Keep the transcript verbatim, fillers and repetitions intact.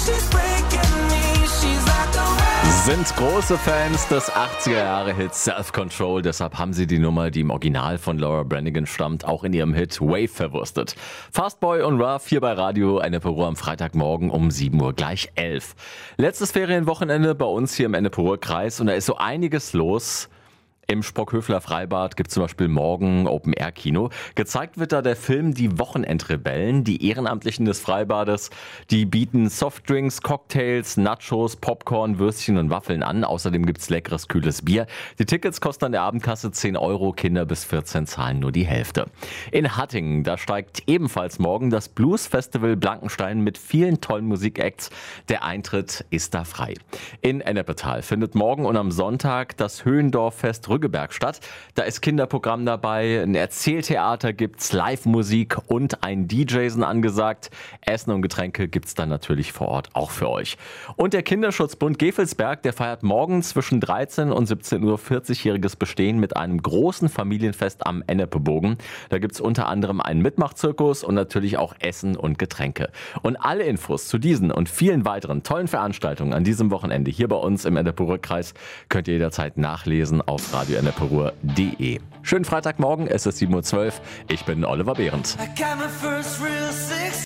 Sind große Fans des achtziger-Jahre-Hits Self-Control, deshalb haben sie die Nummer, die im Original von Laura Branigan stammt, auch in ihrem Hit Wave verwurstet. Fastboy und Ruff hier bei Radio Enneperu am Freitagmorgen um sieben Uhr, gleich elf. Letztes Ferienwochenende bei uns hier im Enneperu-Kreis und da ist so einiges los. Im Sprockhöfler Freibad gibt es zum Beispiel morgen Open-Air-Kino. Gezeigt wird da der Film Die Wochenendrebellen. Die Ehrenamtlichen des Freibades, die bieten Softdrinks, Cocktails, Nachos, Popcorn, Würstchen und Waffeln an. Außerdem gibt es leckeres, kühles Bier. Die Tickets kosten an der Abendkasse zehn Euro, Kinder bis vierzehn zahlen nur die Hälfte. In Hattingen, da steigt ebenfalls morgen das Blues-Festival Blankenstein mit vielen tollen Musikacts. Der Eintritt ist da frei. In Ennepetal findet morgen und am Sonntag das Höhendorffest Rüggeberg statt. Da ist Kinderprogramm dabei, ein Erzähltheater gibt's, Live-Musik und ein D J sind angesagt. Essen und Getränke gibt's dann natürlich vor Ort auch für euch. Und der Kinderschutzbund Gevelsberg, der feiert morgen zwischen dreizehn und siebzehn Uhr vierzigjähriges Bestehen mit einem großen Familienfest am Ennepebogen. Da gibt's unter anderem einen Mitmachzirkus und natürlich auch Essen und Getränke. Und alle Infos zu diesen und vielen weiteren tollen Veranstaltungen an diesem Wochenende hier bei uns im Enneperu-Kreis könnt ihr jederzeit nachlesen auf radio enneperu punkt de. Schönen Freitagmorgen, es ist sieben Uhr zwölf. Ich bin Oliver Behrendt.